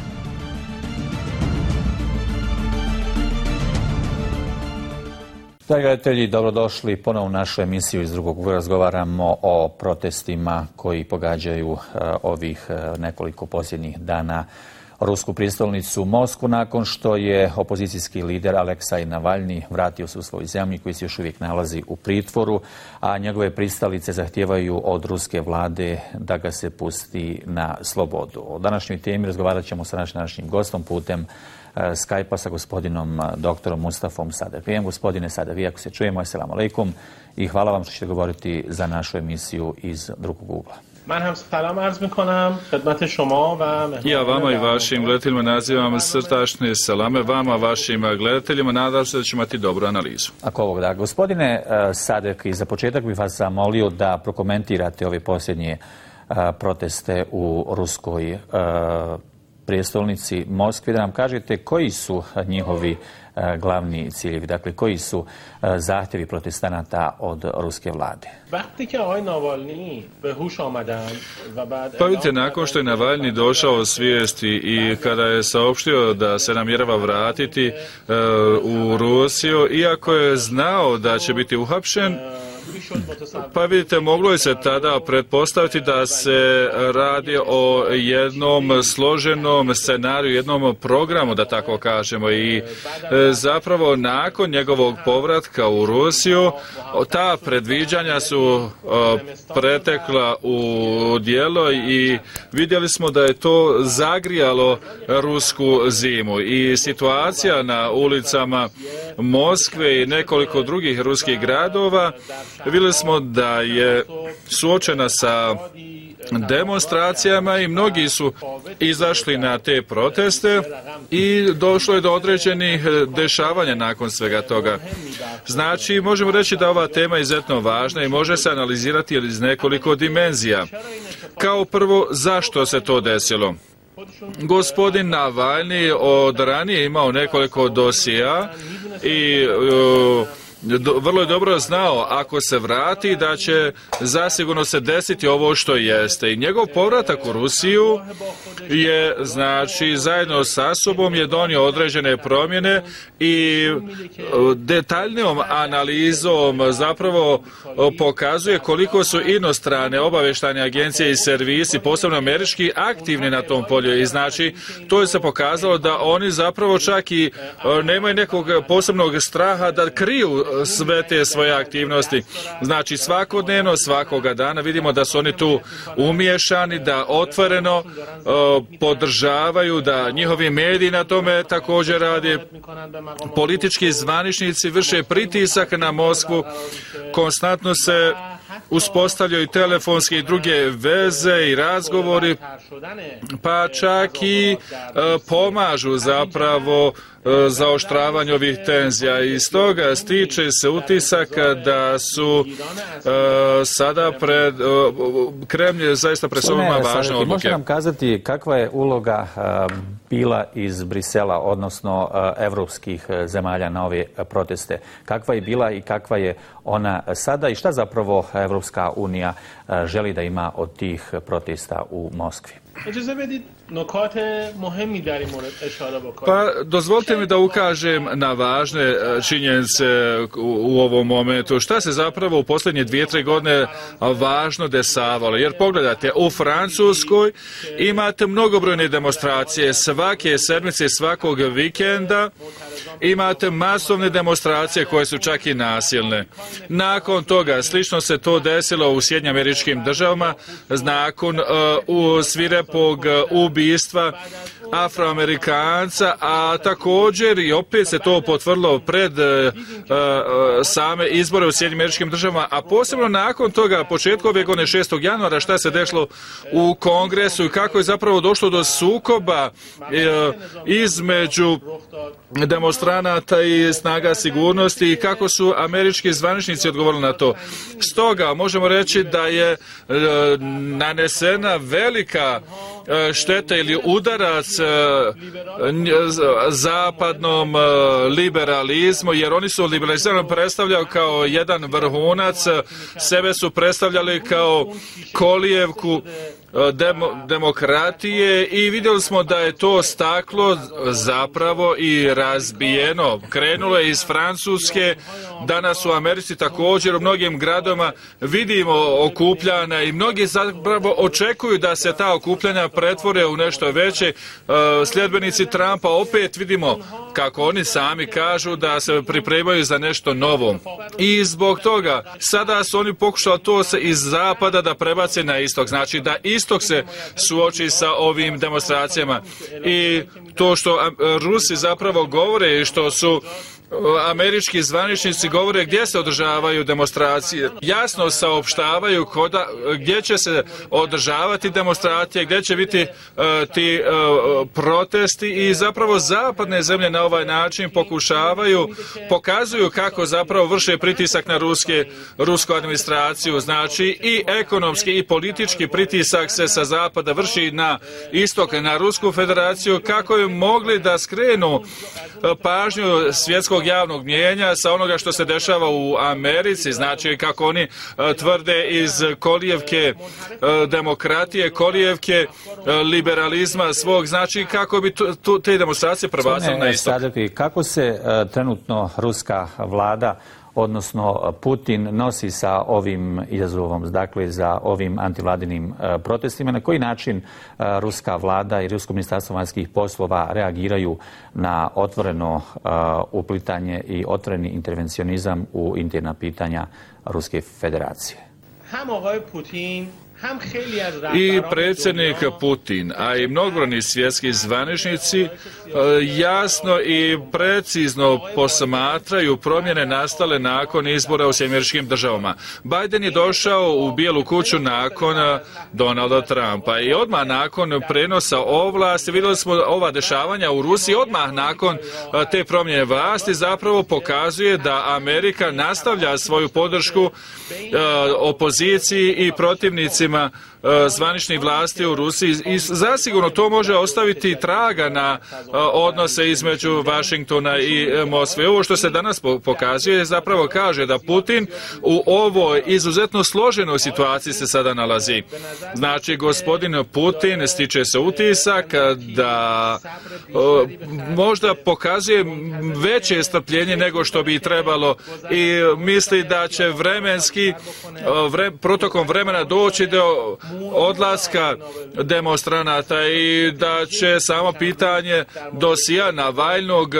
Dragi gledatelji, dobrodošli ponovo u našu emisiju iz drugog ugla. Razgovaramo o protestima koji pogađaju uh, ovih uh, nekoliko posljednjih dana rusku prijestolnicu Moskvu, nakon što je opozicijski lider Aleksej Navalni vratio se u svoju zemlju koji se još uvijek nalazi u pritvoru, a njegove pristalice zahtijevaju od ruske vlade da ga se pusti na slobodu. O današnjoj temi razgovarat ćemo sa našim današnjim gostom putem Skype-a sa gospodinom doktorom Mustafom Sadafijem. Gospodine Sadafi, ako se čujemo, assalamu alaikum i hvala vam što ćete govoriti za našu emisiju iz drugog ugla. Ja vama i vašim gledateljima nazivam srdačne salame, vama, vašim gledateljima, nadam se da ćemo imati dobru analizu. Ako ovog da. Gospodine Sadek, za početak bih vas zamolio da prokomentirate ove posljednje proteste u ruskoj prijestolnici Moskvi, da nam kažete koji su njihovi glavni ciljevi, dakle koji su zahtjevi protestanata od ruske vlade. Pa vidite, nakon što je Navalni došao svijesti i kada je saopštio da se namjerava vratiti u Rusiju, iako je znao da će biti uhapšen, pa vidite, moglo je se tada pretpostaviti da se radi o jednom složenom scenariju, jednom programu, da tako kažemo, i zapravo nakon njegovog povratka u Rusiju ta predviđanja su pretekla u djelo i vidjeli smo da je to zagrijalo rusku zimu i situacija na ulicama Moskve i nekoliko drugih ruskih gradova, vidjeli smo da je suočena sa demonstracijama i mnogi su izašli na te proteste i došlo je do određenih dešavanja nakon svega toga. Znači, možemo reći da ova tema je izuzetno važna i može se analizirati iz nekoliko dimenzija. Kao prvo, zašto se to desilo? Gospodin Navalni od ranije imao nekoliko dosija i uh, Do, vrlo je dobro znao ako se vrati da će zasigurno se desiti ovo što jeste i njegov povratak u Rusiju je znači zajedno sa sobom je donio određene promjene i detaljnijom analizom zapravo pokazuje koliko su inostrane obavještajne agencije i servisi, posebno američki, aktivni na tom polju i znači to je se pokazalo da oni zapravo čak i nemaju nekog posebnog straha da kriju sve te svoje aktivnosti. Znači svakodnevno, svakoga dana vidimo da su oni tu umiješani, da otvoreno uh, podržavaju, da njihovi mediji na tome također rade. Politički zvaničnici vrše pritisak na Moskvu, konstantno se uspostavljaju telefonske i druge veze i razgovori, pa čak i uh, pomažu zapravo zaoštravanje ovih tenzija i stoga stiče se utisak da su uh, sada pred uh, Kremlj je zaista pred sobom važne odluke. Možete nam kazati kakva je uloga uh, bila iz Brisela, odnosno uh, evropskih zemalja na ove proteste? Kakva je bila i kakva je ona sada i šta zapravo Evropska unija uh, želi da ima od tih protesta u Moskvi? Pa dozvolite mi da ukažem na važne činjenice u, u ovom momentu. Šta se zapravo u posljednje dvije, tri godine važno dešavalo? Jer pogledajte, u Francuskoj imate mnogobrojne demonstracije svake sedmice, svakog vikenda. Imate masovne demonstracije koje su čak i nasilne. Nakon toga, slično se to desilo u Sjedinjenim Američkim Državama, nakon uh, u svirepog ubistva Afroamerikanca, a također i opet se to potvrdilo pred uh, uh, same izbore u Sjedinjenim Američkim Državama, a posebno nakon toga, početkom ove godine šestog januara, šta se dešlo u Kongresu i kako je zapravo došlo do sukoba uh, između demonstranata i snaga sigurnosti i kako su američki zvaničnici odgovorili na to. Stoga možemo reći da je e, nanesena velika e, šteta ili udarac e, zapadnom e, liberalizmu, jer oni su liberalizam predstavljali kao jedan vrhunac, sebe su predstavljali kao kolijevku Demo, demokratije i vidjeli smo da je to staklo zapravo i razbijeno. Krenulo je iz Francuske, danas u Americi također u mnogim gradovima vidimo okupljanja i mnogi zapravo očekuju da se ta okupljanja pretvore u nešto veće. Sljedbenici Trumpa opet vidimo kako oni sami kažu da se pripremaju za nešto novo. I zbog toga sada su oni pokušali to se iz zapada da prebace na istok. Znači da istok se suoči sa ovim demonstracijama. I to što Rusi zapravo govore i što su američki zvaničnici govore gdje se održavaju demonstracije. Jasno saopštavaju koda, gdje će se održavati demonstracije, gdje će biti uh, ti uh, protesti i zapravo zapadne zemlje na ovaj način pokušavaju, pokazuju kako zapravo vrše pritisak na ruske, rusku administraciju. Znači i ekonomski i politički pritisak se sa zapada vrši na istok, na Rusku federaciju, kako je mogli da skrenu pažnju svjetskog javnog mnijenja sa onoga što se dešava u Americi, znači kako oni uh, tvrde iz kolijevke uh, demokratije, kolijevke uh, liberalizma svog, znači kako bi tu, tu, te demonstracije prebacili na istok. Sadrpi, kako se uh, trenutno ruska vlada, odnosno Putin, nosi sa ovim izazovom, dakle za ovim antivladinim uh, protestima? Na koji način uh, ruska vlada i rusko ministarstvo vanjskih poslova reagiraju na otvoreno uh, uplitanje i otvoreni intervencionizam u interna pitanja Ruske federacije? I predsjednik Putin, a i mnogobrojni svjetski zvaničnici jasno i precizno posmatraju promjene nastale nakon izbora u Sjedinjenim Američkim Državama. Biden je došao u Bijelu kuću nakon Donalda Trumpa i odmah nakon prenosa ovlasti vidjeli smo ova dešavanja u Rusiji, odmah nakon te promjene vlasti zapravo pokazuje da Amerika nastavlja svoju podršku opoziciji i protivnicima zvaničnih vlasti u Rusiji i zasigurno to može ostaviti traga na odnose između Vašingtona i Moskve. Ovo što se danas pokazuje zapravo kaže da Putin u ovoj izuzetno složenoj situaciji se sada nalazi. Znači, gospodin Putin stiče se utisak da možda pokazuje veće strpljenje nego što bi trebalo i misli da će vremenski vre, protokom vremena doći do odlaska demonstranata i da će samo pitanje dosija Navalnog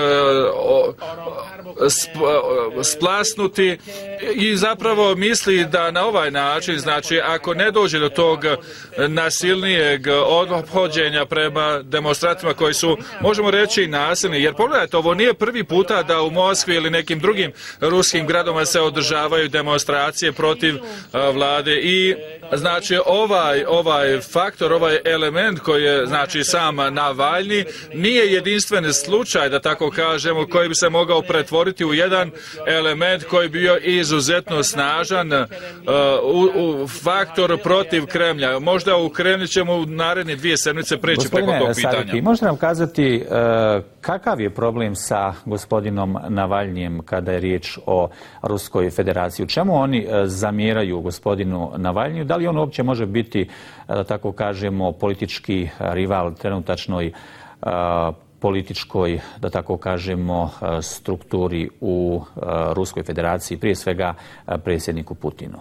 splasnuti i zapravo misli da na ovaj način, znači ako ne dođe do tog nasilnijeg ophođenja prema demonstrantima koji su, možemo reći, nasilni, jer pogledajte, ovo nije prvi puta da u Moskvi ili nekim drugim ruskim gradovima se održavaju demonstracije protiv vlade i znači ovaj ovaj faktor, ovaj element koji je znači sam Navalni nije jedinstven slučaj, da tako kažemo, koji bi se mogao pretvoriti u jedan element koji bi bio izuzetno snažan uh, u, u faktor protiv Kremlja. Možda u Kremlju ćemo u naredne dvije sedmice preći preko tog pitanja. Sadiki, možete nam kazati uh, kakav je problem sa gospodinom Navalnijem kada je riječ o Ruskoj federaciji? U čemu oni uh, zamjeraju gospodinu Navalniju? Da li on uopće može biti, da tako kažemo, politički rival trenutačnoj uh, političkoj, da tako kažemo, uh, strukturi u uh, Ruskoj federaciji, prije svega uh, predsjedniku Putinu?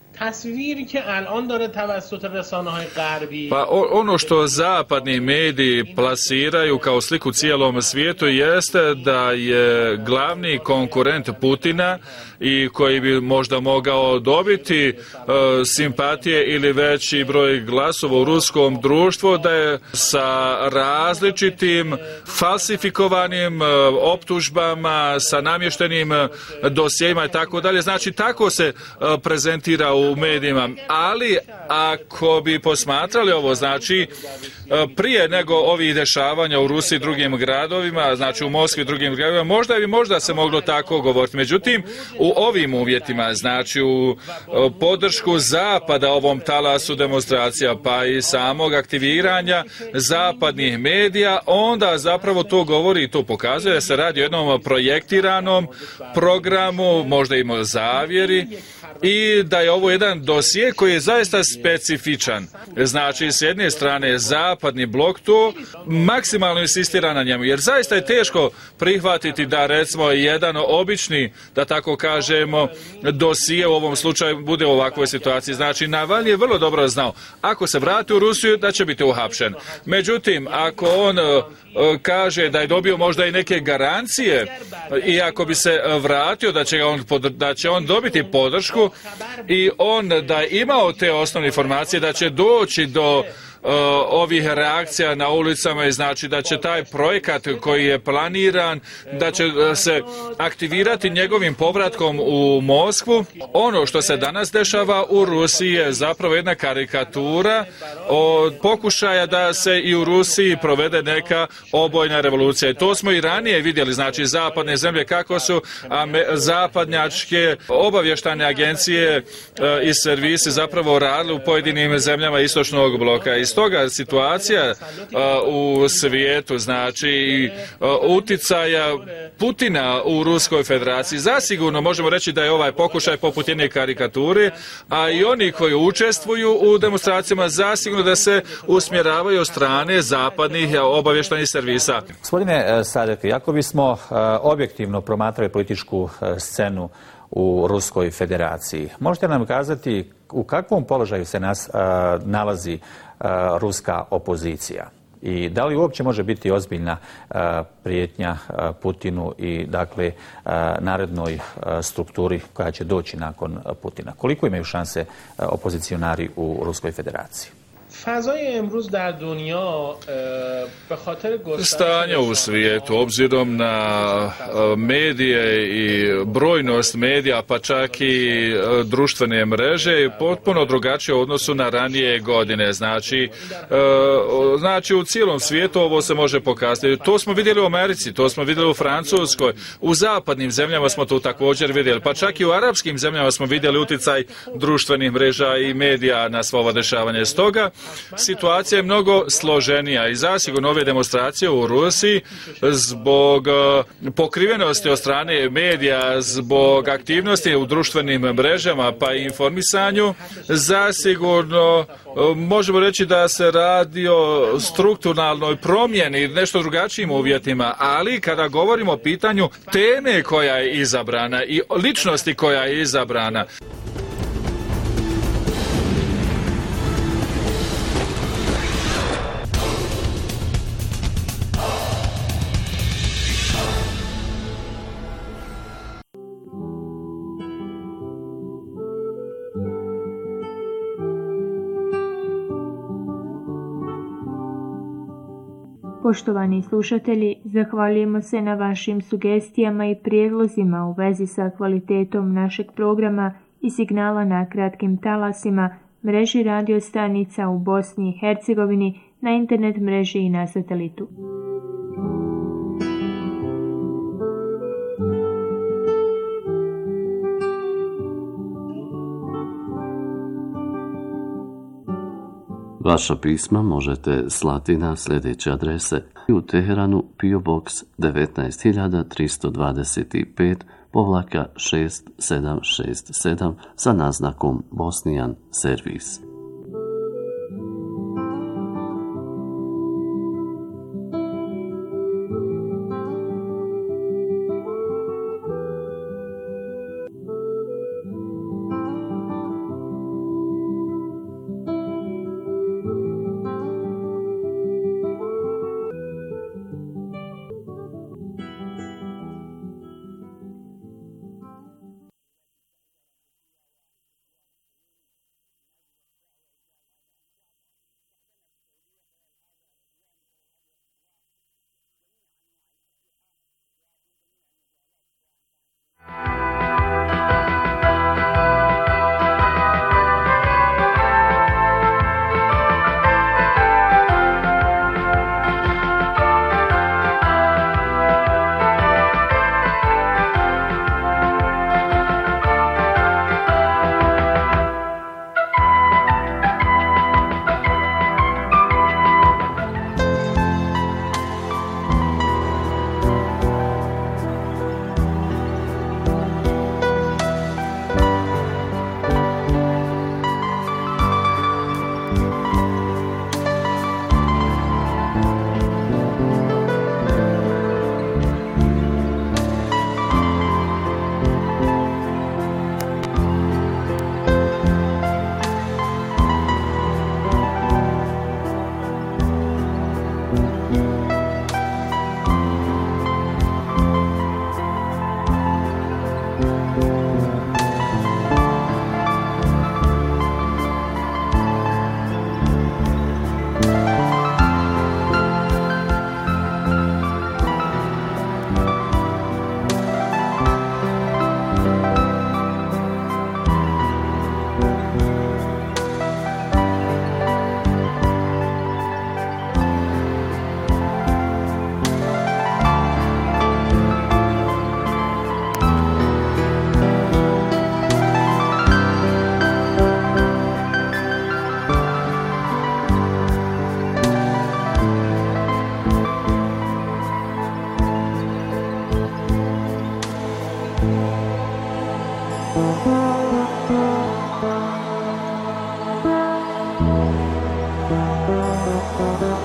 Pa ono što zapadni mediji plasiraju kao sliku cijelom svijetu jeste da je glavni konkurent Putina i koji bi možda mogao dobiti uh, simpatije ili veći broj glasova u ruskom društvu, da je sa različitim falsifikovanim uh, optužbama, sa namještenim uh, dosjejima i tako dalje. Znači tako se uh, prezentira u u medijima, ali ako bi posmatrali ovo, znači prije nego ovih dešavanja u Rusiji i drugim gradovima, znači u Moskvi i drugim gradovima, možda bi možda se moglo tako govoriti. Međutim, u ovim uvjetima, znači u podršku Zapada ovom talasu demonstracija, pa i samog aktiviranja zapadnih medija, onda zapravo to govori i to pokazuje da se radi o jednom projektiranom programu, možda ima zavjeri, i da je ovo jedan dosije koji je zaista specifičan. Znači, s jedne strane zapadni blok to maksimalno insistira na njemu, jer zaista je teško prihvatiti da recimo jedan obični, da tako kažemo, dosije u ovom slučaju bude u ovakvoj situaciji. Znači, Navalni je vrlo dobro znao, ako se vrati u Rusiju, da će biti uhapšen. Međutim, ako on kaže da je dobio možda i neke garancije i ako bi se vratio da će on, da će on dobiti podršku i on da je imao te osnovne informacije da će doći do Uh, ovih reakcija na ulicama i znači da će taj projekat koji je planiran, da će se aktivirati njegovim povratkom u Moskvu. Ono što se danas dešava u Rusiji je zapravo jedna karikatura od pokušaja da se i u Rusiji provede neka obojna revolucija. I to smo i ranije vidjeli, znači zapadne zemlje kako su ame, zapadnjačke obavještajne agencije uh, i servisi zapravo radili u pojedinim zemljama istočnog bloka. I stoga situacija uh, u svijetu, znači uh, uticaja Putina u Ruskoj federaciji, zasigurno možemo reći da je ovaj pokušaj poput jedne karikature, a i oni koji učestvuju u demonstracijama zasigurno da se usmjeravaju od strane zapadnih obavještajnih servisa. Gospodine Sadek, ako bismo uh, objektivno promatrali političku uh, scenu u Ruskoj federaciji, možete nam kazati u kakvom položaju se nas uh, nalazi uh, ruska opozicija? I da li uopće može biti ozbiljna prijetnja Putinu i dakle narednoj strukturi koja će doći nakon Putina? Koliko imaju šanse opozicionari u Ruskoj federaciji? Stanje u svijetu, obzirom na medije i brojnost medija, pa čak i društvene mreže, je potpuno drugačije u odnosu na ranije godine. Znači, znači u cijelom svijetu ovo se može pokazati. To smo vidjeli u Americi, to smo vidjeli u Francuskoj, u zapadnim zemljama smo to također vidjeli, pa čak i u arapskim zemljama smo vidjeli utjecaj društvenih mreža i medija na svo ovo dešavanje. Stoga, situacija je mnogo složenija i zasigurno ove demonstracije u Rusiji zbog pokrivenosti od strane medija, zbog aktivnosti u društvenim mrežama pa i informisanju, zasigurno možemo reći da se radi o strukturnalnoj promjeni, nešto drugačijim uvjetima, ali kada govorimo o pitanju teme koja je izabrana i ličnosti koja je izabrana, Poštovani slušatelji, zahvaljujemo se na vašim sugestijama i prijedlozima u vezi sa kvalitetom našeg programa i signala na kratkim talasima, mreži radio stanica u Bosni i Hercegovini, na internet mreži i na satelitu. Vaša pisma možete slati na sljedeće adrese: u Teheranu P O Box devetnaest hiljada tristo dvadeset pet povlaka šest sedam šest sedam sa naznakom Bosnian Servis. Thank you.